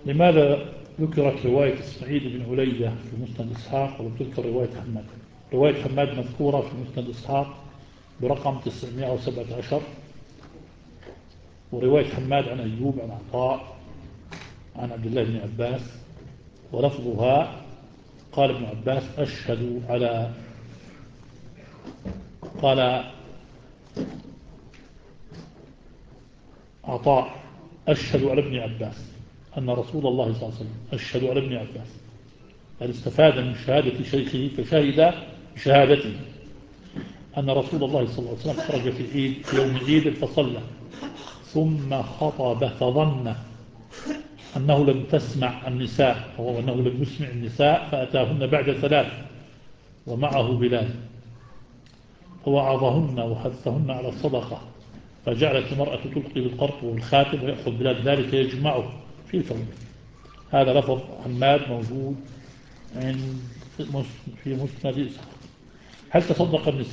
لماذا ذكرت رواية إسماعيل بن علية في مسند إسحاق ولم تذكر رواية حماد؟ رواية حماد مذكورة في مسند إسحاق برقم 917، ورواية حماد عن أيوب عن عطاء عن عبد الله بن عباس، ولفظها قال ابن عباس قال عطاء أشهد على ابن عباس أن رسول الله صلى الله عليه وسلم أشهد على ابن عباس، قال استفاد من شهادة شيخه فشهد بشهادته أن رسول الله صلى الله عليه وسلم خرج في يوم عيد فصلى ثم خطب فظن أنه لم تسمع النساء أو أنه لم يسمع النساء فأتاهن بعد 3 ومعه بلال فوعظهن وحثهن على الصدقة، فجعلت المرأة تلقي بالقرط والخاتم ويأخذ بلال ذلك يجمعه في فمه. هذا لفظ حماد موجود في مسند إسحاق. هل تصدق النساء